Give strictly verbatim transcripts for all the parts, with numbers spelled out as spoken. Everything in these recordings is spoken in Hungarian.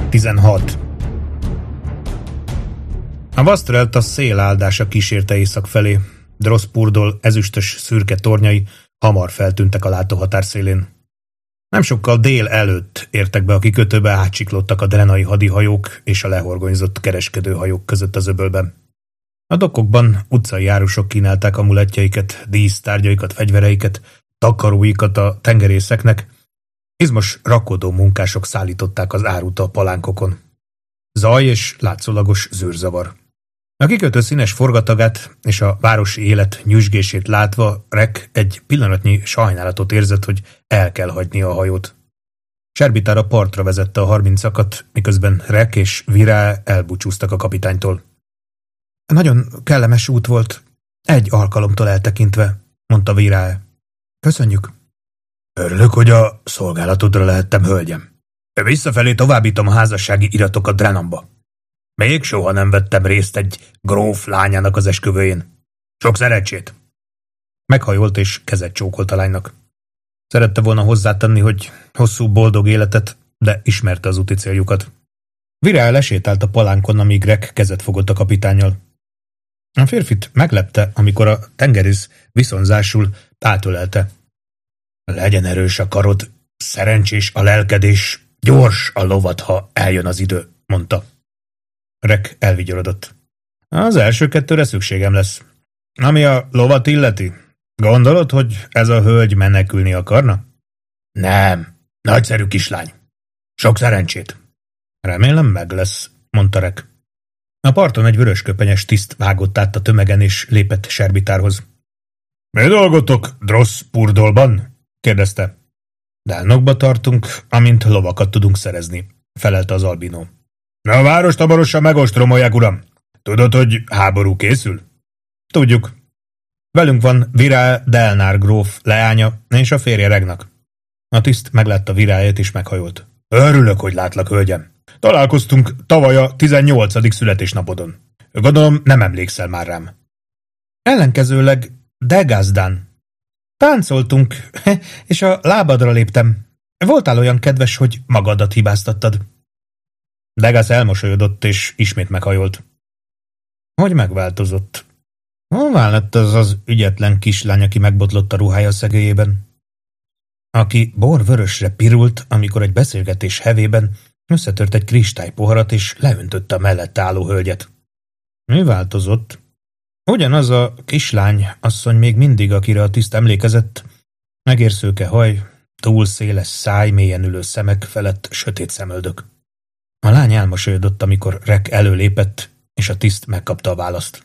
tizenhat. A Vastrelt a szél áldása kísérte észak felé. Droszpurdol ezüstös szürke tornyai hamar feltűntek a látóhatár szélén. Nem sokkal dél előtt értek be a kikötőbe, átsiklottak a drenai hadihajók és a lehorgonyzott kereskedőhajók között az öbölben. A dokkokban utcai járusok kínálták amulettjeiket, dísztárgyaikat, fegyvereiket, takaróikat a tengerészeknek. Izmos rakodó munkások szállították az árut a palánkokon. Zaj és látszólagos zűrzavar. A kikötő színes forgatagát és a városi élet nyüzsgését látva Rek egy pillanatnyi sajnálatot érzett, hogy el kell hagynia a hajót. Serbitára partra vezette a harmincakat, miközben Rek és Virá elbúcsúztak a kapitánytól. Nagyon kellemes út volt, egy alkalomtól eltekintve, mondta Virá. Köszönjük. Örülök, hogy a szolgálatodra lehettem, hölgyem. Visszafelé továbbítom a házassági iratokat Drenamba. Még soha nem vettem részt egy gróf lányának az esküvőjén. Sok szerencsét! Meghajolt és kezet csókolt a lánynak. Szerette volna hozzátenni, hogy hosszú, boldog életet, de ismerte az úti céljukat. Virá lesétált a palánkon, amíg Rek kezet fogott a kapitánnyal. A férfit meglepte, amikor a tengerész viszonzásul átölelte. Legyen erős a karod, szerencsés a lelked, és gyors a lovad, ha eljön az idő, mondta. Rek elvigyorodott. Az első kettőre szükségem lesz. Ami a lovat illeti, gondolod, hogy ez a hölgy menekülni akarna? Nem, nagyszerű kislány. Sok szerencsét. Remélem meg lesz, mondta Rek. A parton egy vörösköpenyes tiszt vágott át a tömegen és lépett Serbitárhoz. Mi dolgotok Droszpurdolban? kérdezte. Dálnokba tartunk, amint lovakat tudunk szerezni, felelte az albinó. A várost hamarosan megostromolják, uram. Tudod, hogy háború készül? Tudjuk. Velünk van Virá Delnár gróf leánya és a férje Regnak. A tiszt meglátta Viráját és meghajolt. Örülök, hogy látlak, hölgyem. Találkoztunk tavaly a tizennyolcadik születésnapodon. Gondolom, nem emlékszel már rám. Ellenkezőleg Degazdán. Táncoltunk, és a lábadra léptem. Voltál olyan kedves, hogy magadat hibáztattad. Degász elmosolyodott, és ismét meghajolt. Hogy megváltozott? Hová lett az az ügyetlen kislány, aki megbotlott a ruhája szegélyében? Aki borvörösre pirult, amikor egy beszélgetés hevében összetört egy kristálypoharat, és leöntötte a mellette álló hölgyet. Mi változott? Ugyanaz a kislány asszony még mindig, akire a tiszt emlékezett, megérszőke haj, túl széles száj, mélyen ülő szemek felett sötét szemöldök. A lány elmosolyodott, amikor Rek előlépett, és a tiszt megkapta a választ.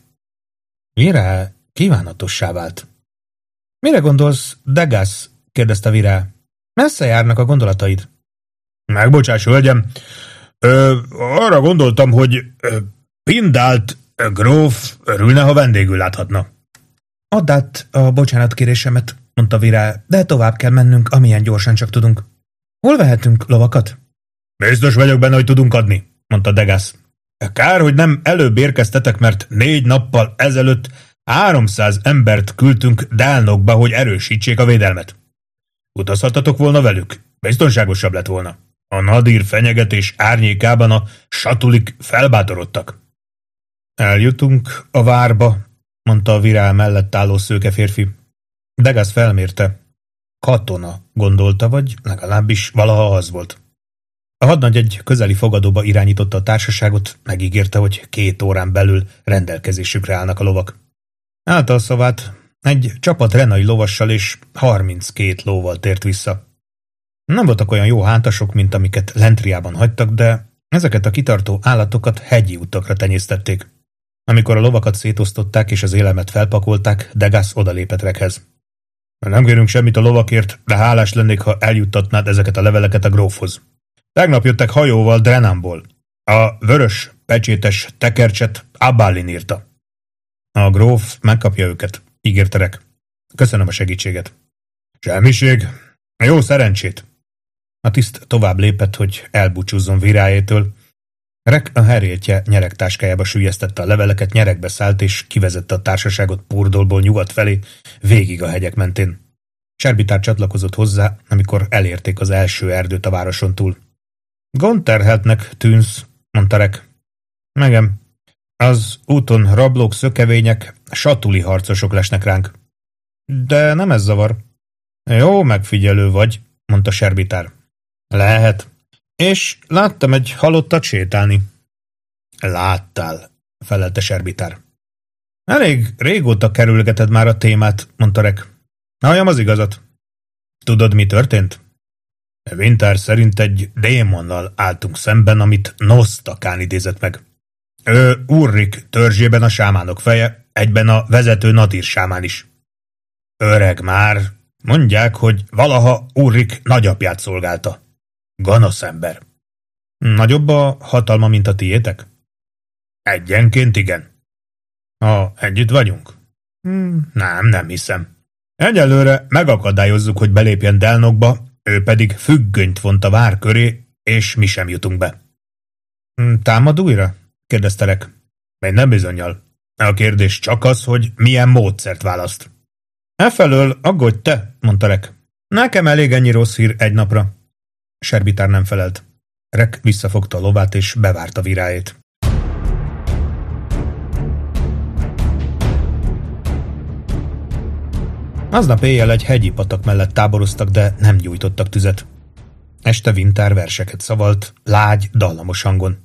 Virá kívánatossá vált. Mire gondolsz, Degász? kérdezte Virá. Messze járnak a gondolataid. Megbocsáss, hölgyem, ö, arra gondoltam, hogy ö, Pindált ö, gróf örülne, ha vendégül láthatna. Add át a bocsánatkérésemet, mondta Virá, de tovább kell mennünk, amilyen gyorsan csak tudunk. Hol vehetünk lovakat? Biztos vagyok benne, hogy tudunk adni, mondta Degász. Kár, hogy nem előbb érkeztetek, mert négy nappal ezelőtt háromszáz embert küldtünk Dálnokba, hogy erősítsék a védelmet. Utazhatatok volna velük, biztonságosabb lett volna. A Nadír fenyegetés árnyékában a satulik felbátorodtak. Eljutunk a várba, mondta a Virá mellett álló szőke férfi. Degász felmérte. Katona, gondolta, vagy legalábbis valaha az volt. A hadnagy egy közeli fogadóba irányította a társaságot, megígérte, hogy két órán belül rendelkezésükre állnak a lovak. Állta a szavát, egy csapat renai lovassal és harminckét lóval tért vissza. Nem voltak olyan jó hántasok, mint amiket Lentriában hagytak, de ezeket a kitartó állatokat hegyi utakra tenyésztették. Amikor a lovakat szétosztották és az élelmet felpakolták, Degász odalépett Rekhez. Nem kérünk semmit a lovakért, de hálás lennék, ha eljuttatnád ezeket a leveleket a grófhoz. Tegnap jöttek hajóval Drenamból. A vörös, pecsétes tekercset Abbalin írta. A gróf megkapja őket, ígérte Rek. Köszönöm a segítséget. Semmiség. Jó szerencsét. A tiszt tovább lépett, hogy elbúcsúzzon Virájétől. Rek a heréltje nyeregtáskájába süllyesztette a leveleket, nyeregbe szállt, és kivezette a társaságot Purdolból nyugat felé, végig a hegyek mentén. Serbitár csatlakozott hozzá, amikor elérték az első erdőt a városon túl. Gondterheltnek tűnsz, mondta Rek. Megem. Az úton rablók, szökevények, satuli harcosok lesnek ránk. De nem ez zavar. Jó megfigyelő vagy, mondta Serbitár. Lehet. És láttam egy halottat sétálni. Láttál, felelte Serbitár. Elég régóta kerülgeted már a témát, mondta Rek. Halljam az igazat. Tudod, mi történt? Winther szerint egy démonnal álltunk szemben, amit Nosztakán idézett meg. Ő Ulrik törzsében a sámánok feje, egyben a vezető Nadir sámán is. Öreg már, mondják, hogy valaha Ulrik nagyapját szolgálta. Gonosz ember. Nagyobb a hatalma, mint a tiétek? Egyenként igen. Ha együtt vagyunk? Hmm, nem, nem hiszem. Egyelőre megakadályozzuk, hogy belépjen Delnokba, ő pedig függönyt vont a vár köré, és mi sem jutunk be. Támad újra? kérdezte Rek. Még nem bizonnyal. A kérdés csak az, hogy milyen módszert választ. Efelől aggódj te, mondta Rek. Nekem elég ennyi rossz hír egy napra. Serbitár nem felelt. Rek visszafogta a lovát, és bevárta virájét. Aznap éjjel egy hegyi patak mellett táboroztak, de nem gyújtottak tüzet. Este Winther verseket szavalt, lágy, dallamos hangon.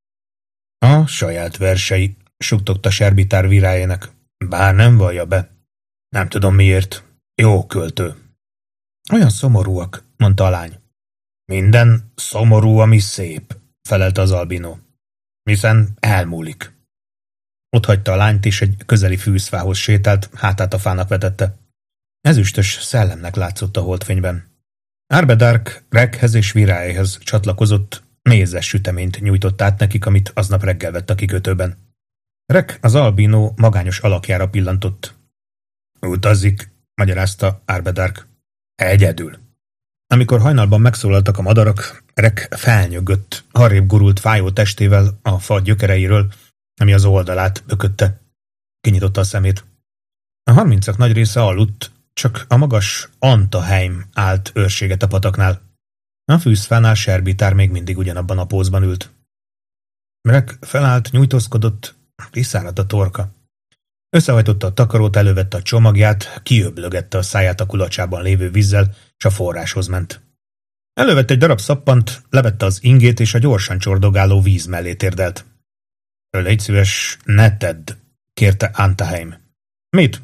A saját versei, suttogta Serbitár virájének, bár nem vallja be. Nem tudom miért. Jó költő. Olyan szomorúak, mondta a lány. Minden szomorú, ami szép, felelte az albinó. Hiszen elmúlik. Otthagyta a lányt, és egy közeli fűzfához sétált, hátát a fának vetette. Ezüstös szellemnek látszott a holdfényben. Arbedark Rekhez és virájéhez csatlakozott, mézes süteményt nyújtott át nekik, amit aznap reggel vett a kikötőben. Rek az albinó magányos alakjára pillantott. Utazik, magyarázta Arbedark. Egyedül. Amikor hajnalban megszólaltak a madarak, Rek felnyögött, arrébb gurult fájó testével a fa gyökereiről, ami az oldalát bökötte. Kinyitotta a szemét. A harmincak nagy része aludt, csak a magas Antaheim állt őrséget a pataknál. A fűzfánál Serbitár még mindig ugyanabban a pózban ült. Rek felállt, nyújtózkodott, kiszáradt a torka. Összehajtotta a takarót, elővette a csomagját, kiöblögette a száját a kulacsában lévő vízzel, és a forráshoz ment. Elővette egy darab szappant, levette az ingét, és a gyorsan csordogáló víz mellé térdelt. Légy szíves, ne tedd, kérte Antaheim. Mit?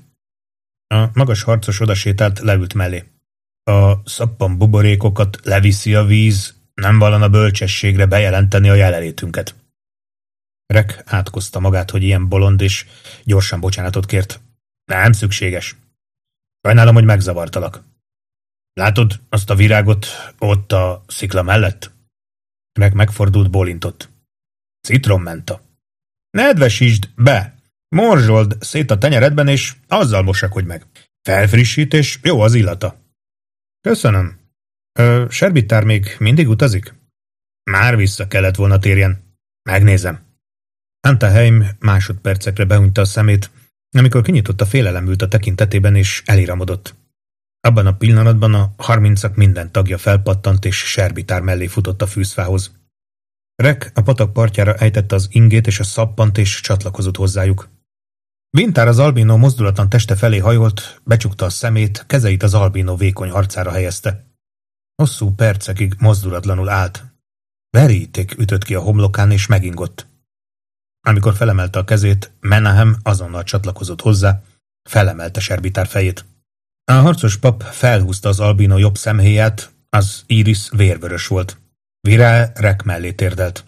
A magas harcos odasétált, leült mellé. A szappan buborékokat leviszi a víz, nem valana bölcsességre bejelenteni a jelenlétünket. Rek átkozta magát, hogy ilyen bolond, és gyorsan bocsánatot kért. Nem szükséges. Sajnálom, hogy megzavartalak. Látod azt a virágot ott a szikla mellett? Rek megfordult, bólintott. Citrommenta. Nedvesítsd be! Morzsold szét a tenyeredben, és azzal mosakodj meg. Felfrissít, és jó az illata. Köszönöm. Ö, Serbitár még mindig utazik? Már vissza kellett volna térjen. Megnézem. Antaheim másodpercekre behunyta a szemét, amikor kinyitotta, félelem ült a tekintetében, és eliramodott. Abban a pillanatban a harmincak minden tagja felpattant, és Serbitár mellé futott a fűzfához. Rek a patak partjára ejtette az ingét és a szappant, és csatlakozott hozzájuk. Winther az albinó mozdulatlan teste felé hajolt, becsukta a szemét, kezeit az albinó vékony arcára helyezte. Hosszú percekig mozdulatlanul állt. Veríték ütött ki a homlokán, és megingott. Amikor felemelte a kezét, Menahem azonnal csatlakozott hozzá, felemelte Serbitár fejét. A harcos pap felhúzta az albinó jobb szemhéját, az íris vérvörös volt. Virá Rek mellé térdelt.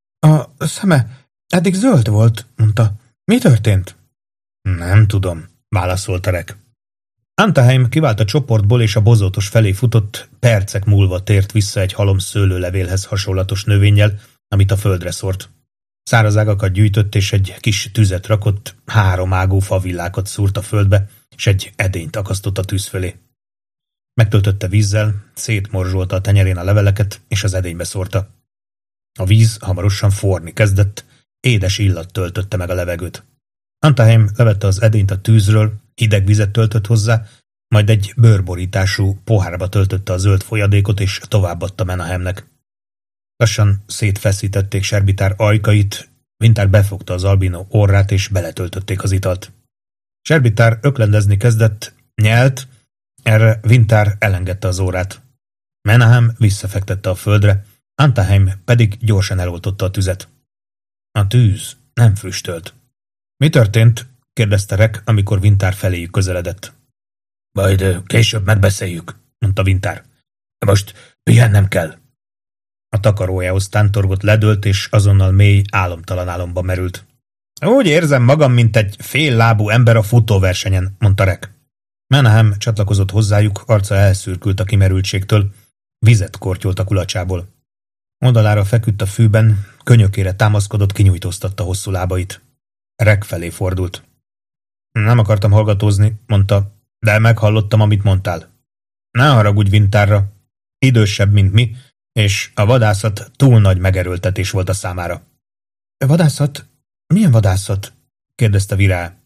A szeme eddig zöld volt, mondta. Mi történt? Nem tudom, válaszolta Rek. Antaheim kivált a csoportból, és a bozótos felé futott, percek múlva tért vissza egy halom szőlőlevélhez hasonlatos növényel, amit a földre szórt. Száraz ágakat gyűjtött, és egy kis tüzet rakott, három ágú favillákat szúrt a földbe, és egy edényt akasztott a tűz fölé. Megtöltötte vízzel, szétmorzsolta a tenyerén a leveleket, és az edénybe szórta. A víz hamarosan forni kezdett, édes illat töltötte meg a levegőt. Antaheim levette az edényt a tűzről, hideg vizet töltött hozzá, majd egy bőrborítású pohárba töltötte a zöld folyadékot, és továbbadta Menahemnek. Lassan szétfeszítették Serbitár ajkait, Vintár befogta az albino orrát, és beletöltötték az italt. Serbitár öklendezni kezdett, nyelt, erre Vintár elengedte az órát. Menahem visszafektette a földre, Antaheim pedig gyorsan eloltotta a tüzet. A tűz nem füstölt. Mi történt? kérdezte Rek, amikor Vintár feléjük közeledett. Majd később megbeszéljük, mondta Vintár. Most pihennem kell. A takarójához tántorgott ledőlt, és azonnal mély, álomtalan álomba merült. Úgy érzem magam, mint egy féllábú ember a futóversenyen, mondta Rek. Menahem csatlakozott hozzájuk, arca elszürkült a kimerültségtől, vizet kortyolt a kulacsából. Oldalára feküdt a fűben, könyökére támaszkodott, kinyújtóztatta hosszú lábait. Rek felé fordult. Nem akartam hallgatózni, mondta, de meghallottam, amit mondtál. Ne haragudj Vintárra, idősebb, mint mi, és a vadászat túl nagy megerőltetés volt a számára. Vadászat? Milyen vadászat? kérdezte Virá.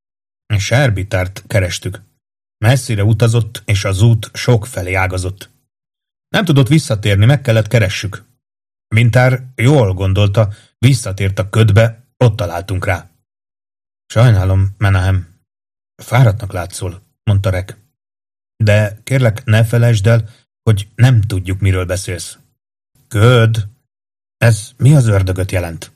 Serbitárt kerestük. Messzire utazott, és az út sok felé ágazott. Nem tudott visszatérni, meg kellett keressük. Vintár jól gondolta, visszatért a ködbe, ott találtunk rá. Sajnálom, Menahem. Fáradtnak látszol, mondta Rek. De kérlek, ne felejtsd el, hogy nem tudjuk, miről beszélsz. Köd? Ez mi az ördögöt jelent?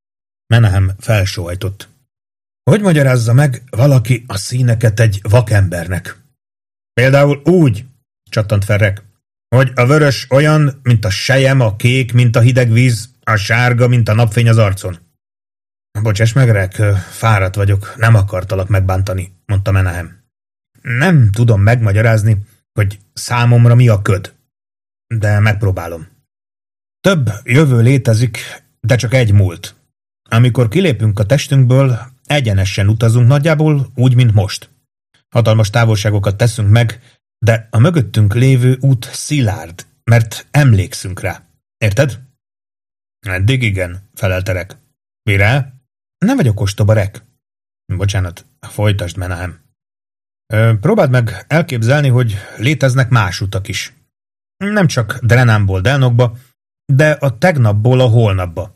Menahem felsóhajtott. Hogy magyarázza meg valaki a színeket egy vakembernek? Például úgy, csattant fel Rek, hogy a vörös olyan, mint a sejem, a kék, mint a hideg víz, a sárga, mint a napfény az arcon. Bocsáss meg, Rek, fáradt vagyok, nem akartalak megbántani, mondta Menahem. Nem tudom megmagyarázni, hogy számomra mi a köd, de megpróbálom. Több jövő létezik, de csak egy múlt. Amikor kilépünk a testünkből, egyenesen utazunk nagyjából úgy, mint most. Hatalmas távolságokat teszünk meg, de a mögöttünk lévő út szilárd, mert emlékszünk rá. Érted? Eddig igen, felelte Rek. Mire? Nem vagyok ostoba, Rek. Bocsánat, folytasd, Menahem. Próbáld meg elképzelni, hogy léteznek más utak is. Nem csak Drenánból Delnokba, de a tegnapból a holnapba.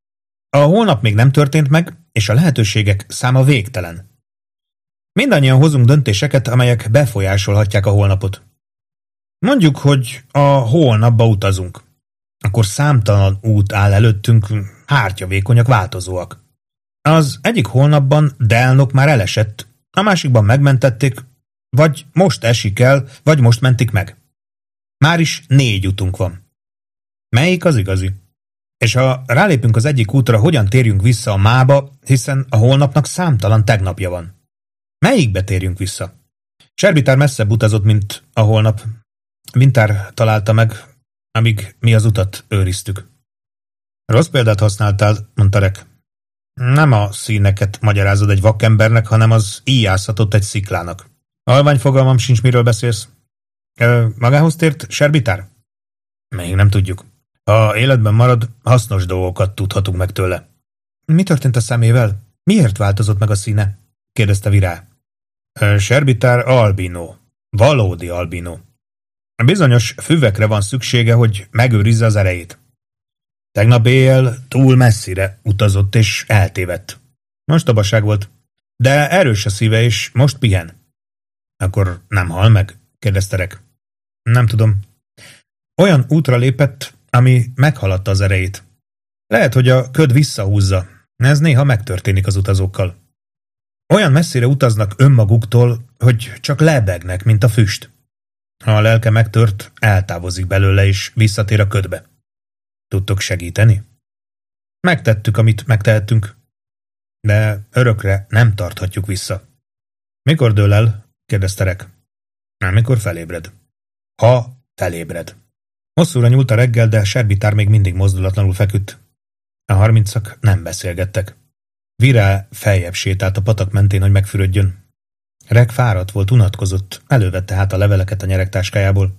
A holnap még nem történt meg, és a lehetőségek száma végtelen. Mindannyian hozunk döntéseket, amelyek befolyásolhatják a holnapot. Mondjuk, hogy a holnapba utazunk. Akkor számtalan út áll előttünk, hártyavékonyak, változóak. Az egyik holnapban Delnok már elesett, a másikban megmentették, vagy most esik el, vagy most mentik meg. Már is négy utunk van. Melyik az igazi? És ha rálépünk az egyik útra, hogyan térjünk vissza a mába, hiszen a holnapnak számtalan tegnapja van. Melyikbe térjünk vissza? Serbitár messzebb utazott, mint a holnap. Vintár találta meg, amíg mi az utat őriztük. Rossz példát használtál, mondta Rek. Nem a színeket magyarázod egy vakembernek, hanem az íjászatot egy sziklának. Halvány fogalmam sincs, miről beszélsz. Ö, magához tért Serbitár? Még nem tudjuk. Ha életben marad, hasznos dolgokat tudhatunk meg tőle. Mi történt a szemével? Miért változott meg a színe? kérdezte Virá. Serbitár albino. Valódi albino. Bizonyos füvekre van szüksége, hogy megőrizze az erejét. Tegnap éjjel túl messzire utazott és eltévedt. Most abaság volt, de erős a szíve, és most pihen. Akkor nem hal meg? kérdezte Rek. Nem tudom. Olyan útra lépett, ami meghaladta az erejét. Lehet, hogy a köd visszahúzza. Ez néha megtörténik az utazókkal. Olyan messzire utaznak önmaguktól, hogy csak lebegnek, mint a füst. Ha a lelke megtört, eltávozik belőle, és visszatér a ködbe. Tudtok segíteni? Megtettük, amit megtehettünk, de örökre nem tarthatjuk vissza. Mikor dől el? kérdezte Rek. Nem, mikor felébred. Ha felébred. Hosszúra nyúlt a reggel, de Serbitár még mindig mozdulatlanul feküdt. A harmincak nem beszélgettek. Virá feljebb sétált a patak mentén, hogy megfürödjön. Rek fáradt volt, unatkozott, elővette hát a leveleket a nyeregtáskájából.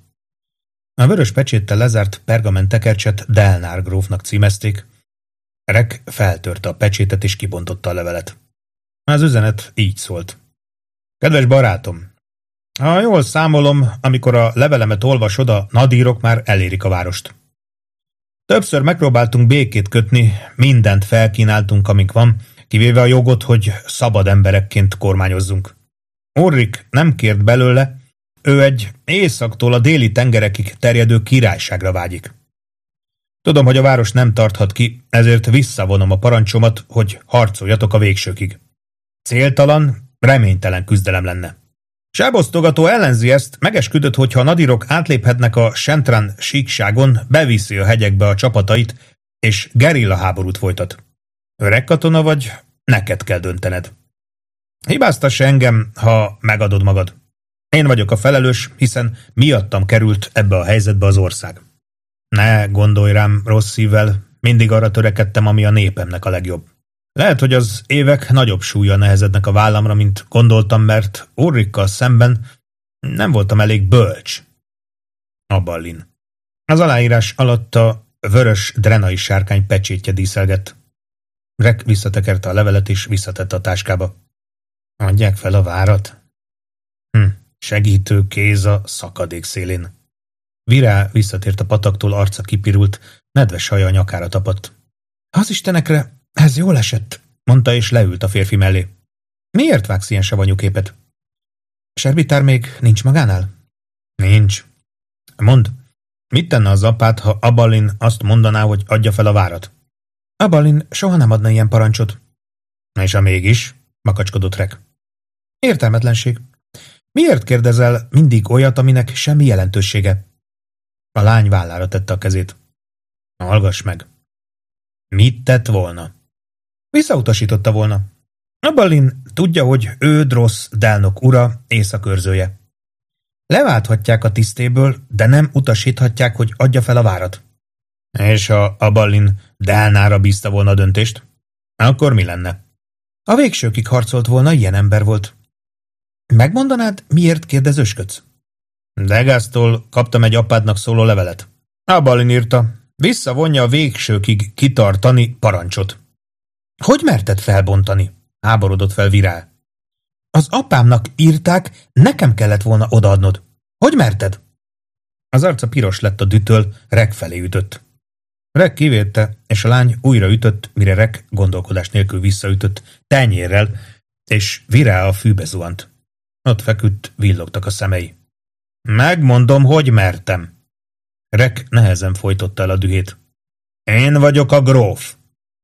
A vörös pecséttel lezárt pergament tekercset Delnár grófnak címezték. Rek feltörte a pecsétet és kibontotta a levelet. Az üzenet így szólt. Kedves barátom! Ha jól számolom, amikor a levelemet olvasod, a nadírok már elérik a várost. Többször megpróbáltunk békét kötni, mindent felkínáltunk, amik van, kivéve a jogot, hogy szabad emberekként kormányozzunk. Ulrik nem kért belőle, ő egy északtól a déli tengerekig terjedő királyságra vágyik. Tudom, hogy a város nem tarthat ki, ezért visszavonom a parancsomat, hogy harcoljatok a végsőkig. Céltalan, reménytelen küzdelem lenne. Sábosztogató ellenzi ezt, megesküdött, hogy ha a nadirok átléphetnek a Sentran síkságon, beviszi a hegyekbe a csapatait, és gerilla háborút folytat. Öreg katona vagy, neked kell döntened. Hibáztass engem, ha megadod magad. Én vagyok a felelős, hiszen miattam került ebbe a helyzetbe az ország. Ne gondolj rám rossz szívvel, mindig arra törekedtem, ami a népemnek a legjobb. Lehet, hogy az évek nagyobb súlya nehezednek a vállamra, mint gondoltam, mert Ulrikkal szemben nem voltam elég bölcs. Aballin. Az aláírás alatt a vörös drenai sárkány pecsétje díszelgett. Rek visszatekerte a levelet és visszatette a táskába. Adják fel a várat? Hm, segítő kéz a szakadék szélén. Virá visszatért a pataktól, arca kipirult, nedves haja a nyakára tapadt. Az istenekre, ez jól esett, mondta, és leült a férfi mellé. Miért vágsz ilyen savanyú képet? Serbitár még nincs magánál? Nincs. Mondd, mit tenne az apád, ha Aballin azt mondaná, hogy adja fel a várat? Aballin soha nem adna ilyen parancsot. És ha mégis, makacskodott Rek. Értelmetlenség. Miért kérdezel mindig olyat, aminek semmi jelentősége? A lány vállára tette a kezét. Hallgass meg. Mit tett volna? Visszautasította volna. Aballin tudja, hogy ő Dross Delnok ura, északőrzője. Leválthatják a tisztéből, de nem utasíthatják, hogy adja fel a várat. És ha Aballin Delnára bízta volna a döntést, akkor mi lenne? A végsőkig harcolt volna, ilyen ember volt. Megmondanád, miért kérdezősködsz? Degasztól kaptam egy apádnak szóló levelet. Aballin írta, visszavonja a végsőkig kitartani parancsot. Hogy merted felbontani? Háborodott fel Virá. Az apámnak írták, nekem kellett volna odaadnod. Hogy merted? Az arca piros lett a dühtől, Rek felé ütött. Rek kivédte, és a lány újra ütött, mire Rek gondolkodás nélkül visszaütött, tenyérrel, és Virá a fűbe zuhant. Ott feküdt, villogtak a szemei. Megmondom, hogy mertem. Rek nehezen folytotta el a dühét. Én vagyok a gróf.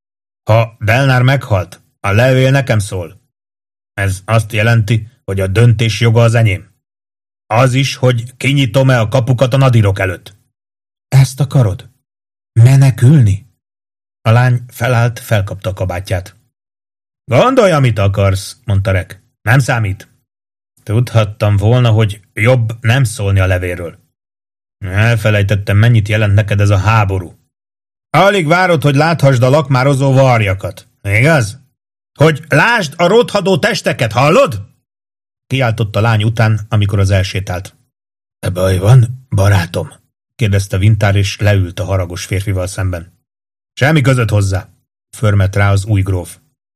Ha Delnár meghalt, a levél nekem szól. Ez azt jelenti, hogy a döntés joga az enyém. Az is, hogy kinyitom-e a kapukat a nadirok előtt. Ezt akarod? Menekülni? A lány felállt, felkapta a kabátját. Gondolj, amit akarsz, mondta Rek. Nem számít. Tudhattam volna, hogy jobb nem szólni a levélről. Elfelejtettem, mennyit jelent neked ez a háború. Alig várod, hogy láthassd a lakmározó varjakat, igaz? Hogy lásd a rothadó testeket, hallod? Kiáltott a lány után, amikor az elsétált. E baj van, barátom? Kérdezte Vintár, és leült a haragos férfival szemben. Semmi között hozzá, förmet rá az új gróf.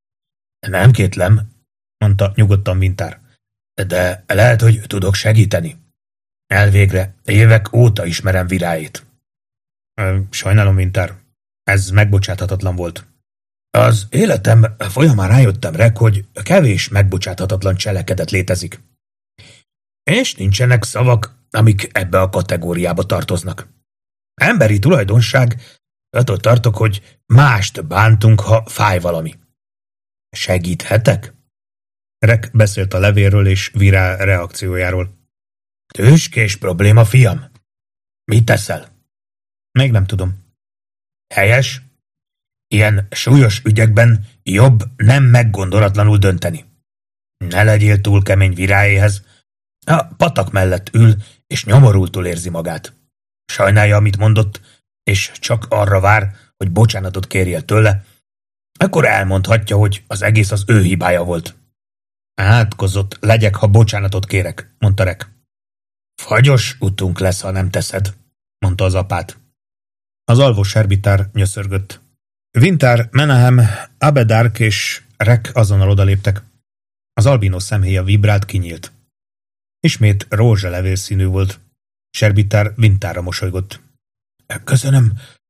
Nem kétlem, mondta nyugodtan Vintár. De lehet, hogy tudok segíteni. Elvégre évek óta ismerem Viráét. Sajnálom, Vintár. Ez megbocsáthatatlan volt. Az életem folyamán rájöttem, Rek, hogy kevés megbocsáthatatlan cselekedet létezik. És nincsenek szavak, amik ebbe a kategóriába tartoznak. Emberi tulajdonság, attól tartok, hogy mást bántunk, ha fáj valami. Segíthetek? Rek beszélt a levélről és Virá reakciójáról. Tüskés probléma, fiam. Mit teszel? Még nem tudom. Helyes? Ilyen súlyos ügyekben jobb nem meggondolatlanul dönteni. Ne legyél túl kemény Viráéhez. A patak mellett ül, és nyomorultul érzi magát. Sajnálja, amit mondott, és csak arra vár, hogy bocsánatot kérjél tőle, akkor elmondhatja, hogy az egész az ő hibája volt. Átkozott legyek, ha bocsánatot kérek, mondta Rek. Fagyos utunk lesz, ha nem teszed, mondta az apát. Az alvó serbitár nyöszörgött. Vintár, Menahem, Abedark és Rek azonnal odaléptek. Az albinó szemhéja vibrált, kinyílt. Ismét rózsalevél színű volt. Serbitár Vintárra mosolygott. Köszönöm,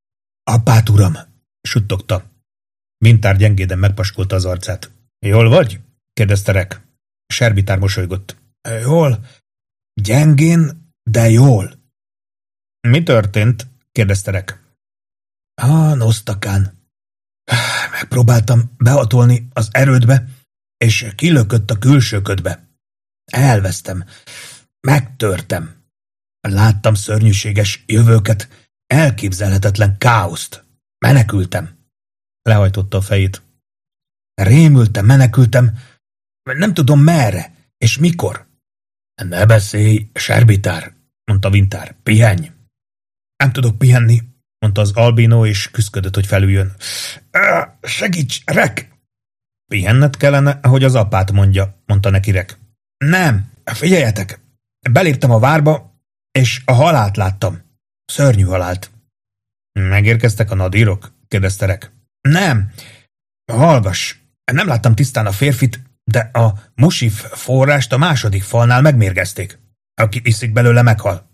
Apát, uram! Suttogta. Vintár gyengéden megpaskolta az arcát. Jól vagy? kérdezte Rek. Serbitár mosolygott. Jól. Gyengén, de jól. Mi történt? kérdezte Rek. Ah, Nosztakán. Megpróbáltam behatolni az erődbe, és kilökött a külső ködbe. Elvesztem. Megtörtem. Láttam szörnyűséges jövőket, elképzelhetetlen káoszt. Menekültem. Lehajtotta a fejét. Rémültem, menekültem, nem tudom merre, és mikor. Ne beszélj, Serbitár, mondta Vintár, pihenj. Nem tudok pihenni, mondta az albino, és küszködött, hogy felüljön. Segíts, Rek! Pihenned kellene, ahogy az apát mondja, mondta neki Rek. Nem, figyeljetek, beléptem a várba, és a halált láttam. Szörnyű halált. Megérkeztek a nadírok? kérdezte Rek. Nem, hallgass, nem láttam tisztán a férfit, de a musif forrást a második falnál megmérgezték. Aki iszik belőle, meghal.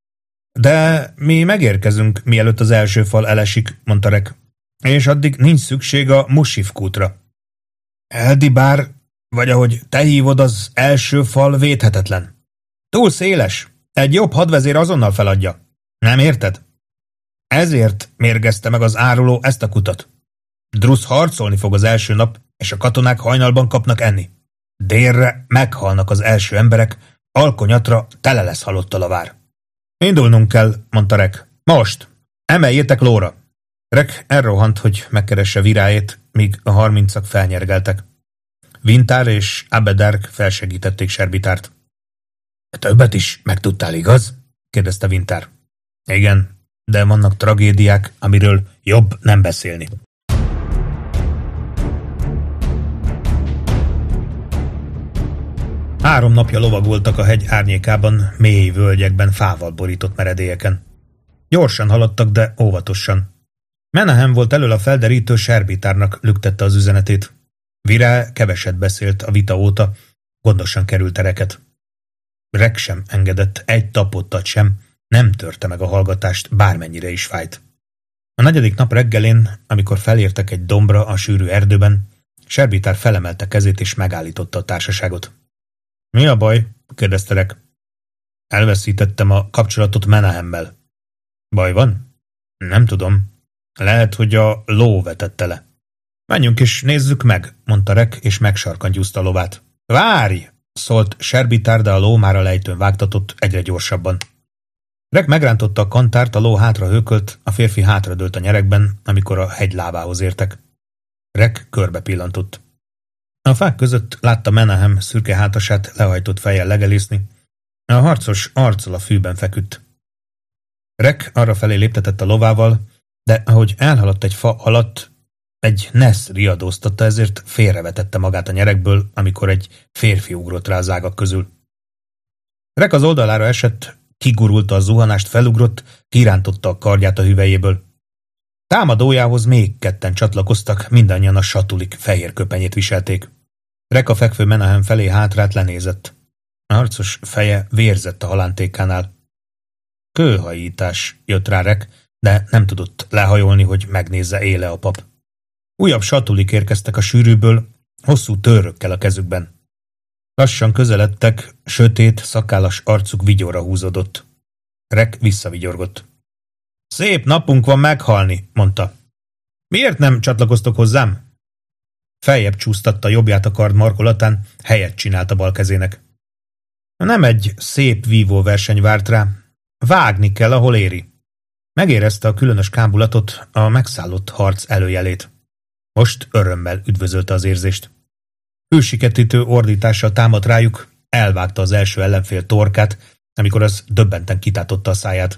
De mi megérkezünk, mielőtt az első fal elesik, mondta Rek. És addig nincs szükség a musif kútra. Eldibár, vagy ahogy te hívod, az első fal védhetetlen. Túl széles. Egy jobb hadvezér azonnal feladja. Nem érted? Ezért mérgezte meg az áruló ezt a kutat. Drusz harcolni fog az első nap, és a katonák hajnalban kapnak enni. Délre meghalnak az első emberek, alkonyatra tele lesz halottal a vár. Indulnunk kell, mondta Rek. Most! Emeljétek lóra! Rek elrohant, hogy megkeresse Virájét, míg a harmincak felnyergeltek. Vintár és Abedark felsegítették Serbitárt. Többet is megtudtál, igaz? kérdezte Vintár. Igen, de vannak tragédiák, amiről jobb nem beszélni. Három napja lovagoltak a hegy árnyékában, mély völgyekben, fával borított meredélyeken. Gyorsan haladtak, de óvatosan. Menahem volt elől a felderítő, Serbitárnak lüktette az üzenetét. Virá keveset beszélt a vita óta, gondosan került tereket. Rek sem engedett, egy tapottat sem, nem törte meg a hallgatást, bármennyire is fájt. A negyedik nap reggelén, amikor felértek egy dombra a sűrű erdőben, Serbitár felemelte kezét és megállította a társaságot. Mi a baj? kérdezte Rek. Elveszítettem a kapcsolatot Menahemmel. Baj van? Nem tudom. Lehet, hogy a ló vetette le. Menjünk és nézzük meg, mondta Rek, és megsarkantyúzta a lovát. Várj! Szólt Serbitár, de a ló már a lejtőn vágtatott egyre gyorsabban. Rek megrántotta a kantárt, a ló hátra hőkölt, a férfi hátradőlt a nyerekben, amikor a hegy lábához értek. Rek körbe pillantott. A fák között látta Menahem szürke hátasát lehajtott fejjel legelészni. A harcos arccal a fűben feküdt. Rek arrafelé léptetett a lovával, de ahogy elhaladt egy fa alatt, egy nesz riadóztatta, ezért félrevetette magát a nyerekből, amikor egy férfi ugrott rá az ágak közül. Rek az oldalára esett, kigurulta a zuhanást, felugrott, kirántotta a kardját a hüvelyéből. Támadójához még ketten csatlakoztak, mindannyian a satulik fehér köpenyét viselték. Rek a fekvő Menahem felé hátrát lenézett. A harcos feje vérzett a halántékánál. Kőhajítás, jött rá Rek, de nem tudott lehajolni, hogy megnézze, éle a pap. Újabb satulik érkeztek a sűrűből, hosszú törrökkel a kezükben. Lassan közeledtek, sötét, szakállas arcuk vigyorra húzódott. Rek visszavigyorgott. Szép napunk van meghalni, mondta. Miért nem csatlakoztok hozzám? Feljebb csúsztatta jobbját a kard markolatán, helyet csinált a bal kezének. Nem egy szép vívó verseny várt rá. Vágni kell, ahol éri. Megérezte a különös kábulatot, a megszállott harc előjelét. Most örömmel üdvözölte az érzést. Hősiketítő ordítással támadt rájuk, elvágta az első ellenfél torkát, amikor az döbbenten kitátotta a száját.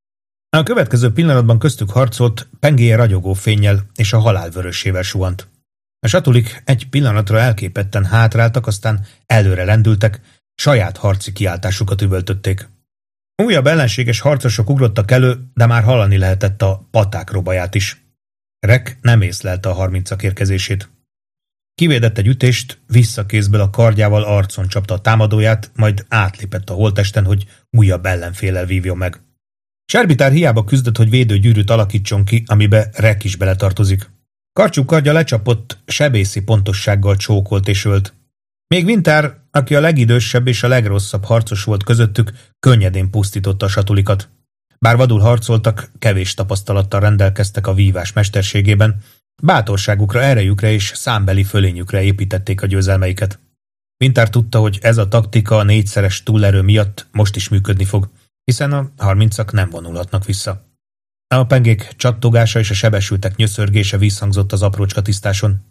A következő pillanatban köztük harcolt, pengéje ragyogó fénnyel és a halál vörösével suhant. A satulik egy pillanatra elképetten hátráltak, aztán előre lendültek, saját harci kiáltásukat üvöltötték. Újabb ellenséges harcosok ugrottak elő, de már hallani lehetett a paták robaját is. Rek nem észlelte a harmincak érkezését. Kivédett egy ütést, visszakézből a kardjával arcon csapta a támadóját, majd átlépett a holtesten, hogy újabb ellenféllel vívjon meg. Serbitár hiába küzdött, hogy védőgyűrűt alakítson ki, amibe Rek is beletartozik. Karcsú kardja lecsapott, sebészi pontossággal csókolt és ölt. Még Winther, aki a legidősebb és a legrosszabb harcos volt közöttük, könnyedén pusztította a satulikat. Bár vadul harcoltak, kevés tapasztalattal rendelkeztek a vívás mesterségében, bátorságukra, erejükre és számbeli fölényükre építették a győzelmeiket. Winther tudta, hogy ez a taktika a négyszeres túlerő miatt most is működni fog, hiszen a harmincak nem vonulhatnak vissza. A pengék csattogása és a sebesültek nyöszörgése visszhangzott az aprócska tisztáson.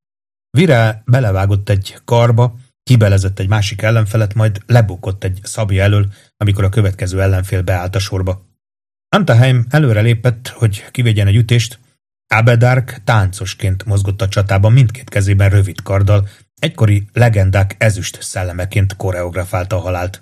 Vire belevágott egy karba, kibelezett egy másik ellenfelet, majd lebukott egy szabja elől, amikor a következő ellenfél beállt a sorba. Antaheim előre lépett, hogy kivegyen egy ütést. Abedark táncosként mozgott a csatában, mindkét kezében rövid karddal, egykori legendák ezüst szellemeként koreografálta a halált.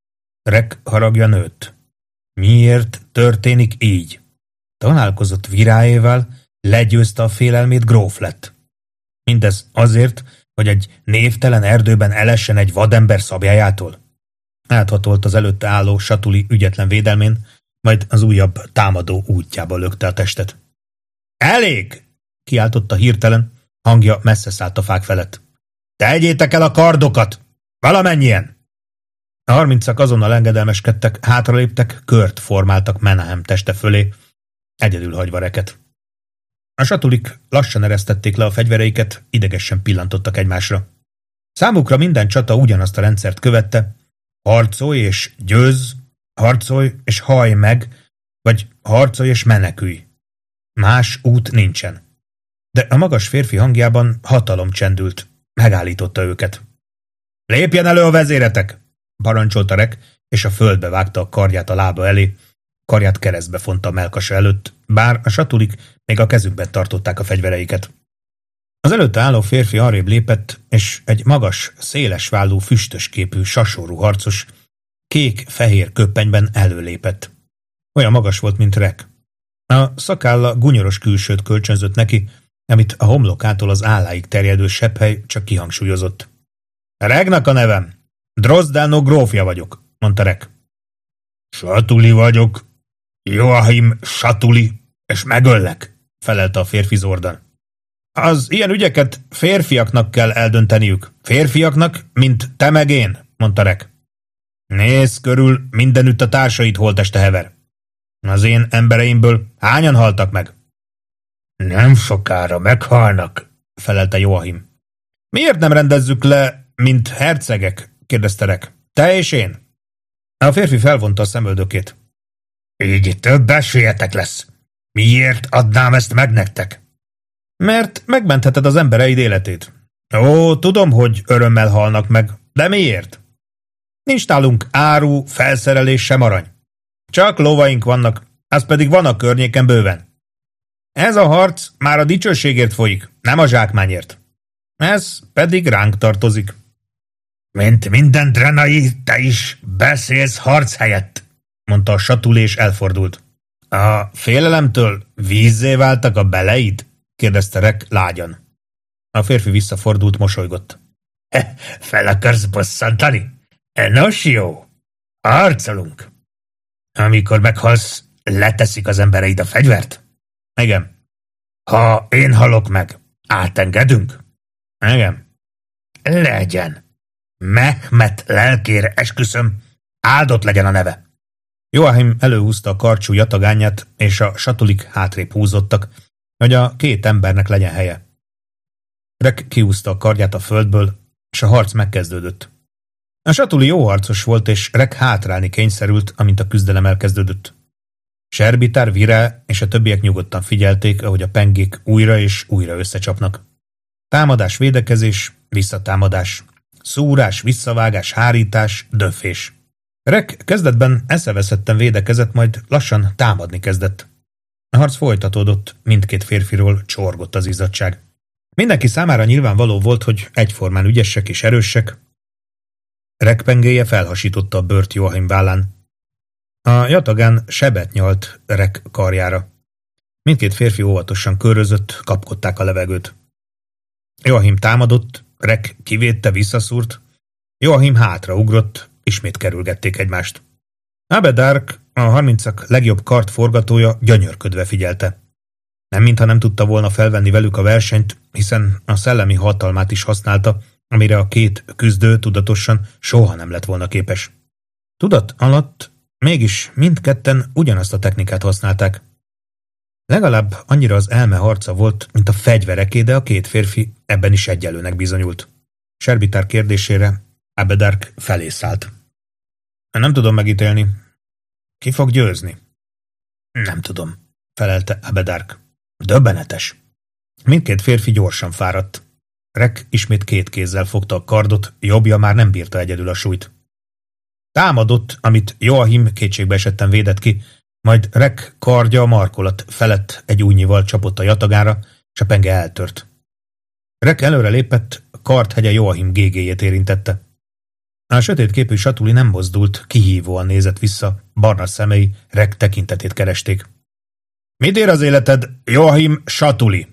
Rek haragja nőtt. Miért történik így? Találkozott Viráével, legyőzte a félelmét, gróf lett. Mindez azért, hogy egy névtelen erdőben elessen egy vadember szabjájától. Áthatolt az előtte álló satuli ügyetlen védelmén, majd az újabb támadó útjába lökte a testet. Elég! Kiáltotta hirtelen, hangja messze szállt a fák felett. Tegyétek el a kardokat! Valamennyien! A harmincak azonnal engedelmeskedtek, hátraléptek, kört formáltak Menahem teste fölé, egyedül hagyva Reket. A satulik lassan eresztették le a fegyvereiket, idegesen pillantottak egymásra. Számukra minden csata ugyanazt a rendszert követte, harcolj és győzz, harcolj és hajj meg, vagy harcolj és menekülj. Más út nincsen. De a magas férfi hangjában hatalom csendült, megállította őket. Lépjen elő a vezéretek! Parancsolta Rek, és a földbe vágta a karját a lába elé, karját keresztbe fonta a melkasa előtt, bár a satulik még a kezükben tartották a fegyvereiket. Az előtte álló férfi arrébb lépett, és egy magas, széles vállú, füstös képű, sasorú harcos kék-fehér köppenyben előlépett. Olyan magas volt, mint Rek. A szakálla gunyoros külsőt kölcsönzött neki, amit a homlokától az álláig terjedő sebhely csak kihangsúlyozott. Regnak a nevem! Drozdáno grófja vagyok, mondta Rek. Satuli vagyok, Joachim Satuli, és megöllek, felelte a férfi zordan. Az ilyen ügyeket férfiaknak kell eldönteniük. Férfiaknak, mint te meg én, mondta Rek. Nézz körül, mindenütt a társait holtteste hever. Az én embereimből hányan haltak meg? Nem sokára meghalnak, felelte Joachim. Miért nem rendezzük le, mint hercegek? Kérdezte Rek. Te és én? A férfi felvonta a szemöldökét. Így több esélyetek lesz. Miért adnám ezt meg nektek? Mert megmentheted az embereid életét. Ó, tudom, hogy örömmel halnak meg, de miért? Nincs nálunk áru, felszerelés sem arany. Csak lovaink vannak, az pedig van a környéken bőven. Ez a harc már a dicsőségért folyik, nem a zsákmányért. Ez pedig ránk tartozik. Mint minden drenai, te is beszélsz harc helyett, mondta a satuli, és elfordult. A félelemtől vízzé váltak a beleid? kérdezte Rek lágyan. A férfi visszafordult, mosolygott. Fel akarsz bosszantani? Nos jó, harcolunk. Amikor meghalsz, leteszik az embereid a fegyvert? Igen. Ha én halok meg, átengedünk? Igen. Legyen. Mehmet lelkére esküszöm, áldott legyen a neve. Joachim előhúzta a karcsú jatagányát, és a satulik hátrébb húzottak, hogy a két embernek legyen helye. Rek kihúzta a kardját a földből, és a harc megkezdődött. A satuli jó harcos volt, és Rek hátrálni kényszerült, amint a küzdelem elkezdődött. Serbitár, Vire és a többiek nyugodtan figyelték, ahogy a pengék újra és újra összecsapnak. Támadás, védekezés, visszatámadás. Szúrás, visszavágás, hárítás, döfés. Rek kezdetben eszeveszetten védekezett, majd lassan támadni kezdett. A harc folytatódott, mindkét férfiról csorgott az izzadság. Mindenki számára nyilvánvaló volt, hogy egyformán ügyesek és erősek. Rek pengéje felhasította a bőrt Joachim vállán. A jatagán sebet nyalt Rek karjára. Mindkét férfi óvatosan körözött, kapkodták a levegőt. Joachim támadott, Rek kivédte, visszaszúrt. Joachim hátraugrott, ismét kerülgették egymást. Abedark A harmincak legjobb kartforgatója gyönyörködve figyelte. Nem mintha nem tudta volna felvenni velük a versenyt, hiszen a szellemi hatalmát is használta, amire a két küzdő tudatosan soha nem lett volna képes. Tudat alatt mégis mindketten ugyanazt a technikát használták. Legalább annyira az elme harca volt, mint a fegyvereké, de a két férfi ebben is egyelőnek bizonyult. Serbitár kérdésére Abedark felé szállt. Nem tudom megítélni. Ki fog győzni? Nem tudom, felelte Abedark. Döbbenetes. Mindkét férfi gyorsan fáradt. Rek ismét két kézzel fogta a kardot, jobbja már nem bírta egyedül a súlyt. Támadott, amit Joachim kétségbe esetten védett ki, majd Rek kardja a markolat felett egy újnyival csapott a jatagára, és a penge eltört. Rek előre lépett, a kardhegye Joachim gégéjét érintette. A sötétképű Satuli nem mozdult, kihívóan nézett vissza, barna szemei Rek tekintetét keresték. Mit ér az életed, Joachim Satuli?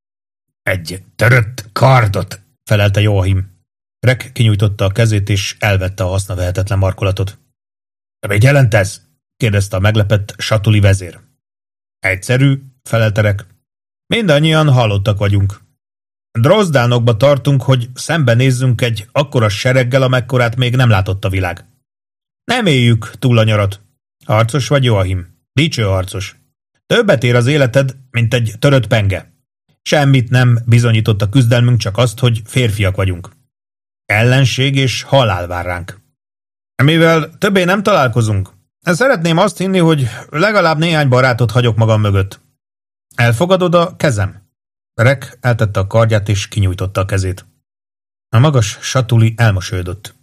Egy törött kardot, felelte Joachim. Rek kinyújtotta a kezét, és elvette a hasznavehetetlen markolatot. Mit jelent ez? kérdezte a meglepett Satuli vezér. Egyszerű, felelte Rek. Mindannyian halottak vagyunk. Drozdánokba tartunk, hogy szembenézzünk egy akkora sereggel, amekkorát még nem látott a világ. Nem éljük túl a nyarat. Harcos vagy, Joachim? Dicső harcos. Többet ér az életed, mint egy törött penge. Semmit nem bizonyított a küzdelmünk, csak azt, hogy férfiak vagyunk. Ellenség és halál vár ránk. Mivel többé nem találkozunk, szeretném azt hinni, hogy legalább néhány barátot hagyok magam mögött. Elfogadod a kezem? Rek eltette a kardját és kinyújtotta a kezét. A magas Satuli elmosolyodott.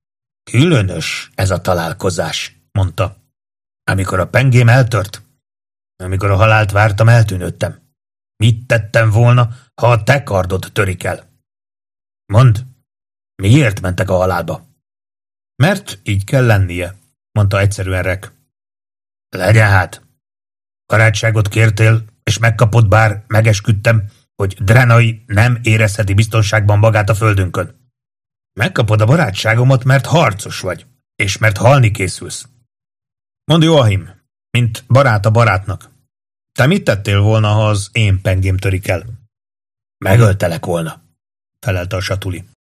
Különös ez a találkozás, mondta. Amikor a pengém eltört, amikor a halált vártam, eltűnődtem. Mit tettem volna, ha a te kardod törik el? Mondd, miért mentek a halálba? Mert így kell lennie, mondta egyszerűen Rek. Legyen hát. Barátságot kértél, és megkapod, bár megesküdtem, hogy Drenai nem érezheti biztonságban magát a földünkön. Megkapod a barátságomat, mert harcos vagy, és mert halni készülsz. Mondd, Joachim, mint barát a barátnak. Te mit tettél volna, ha az én pengém törik el? Megöltelek volna, felelte a Satuli.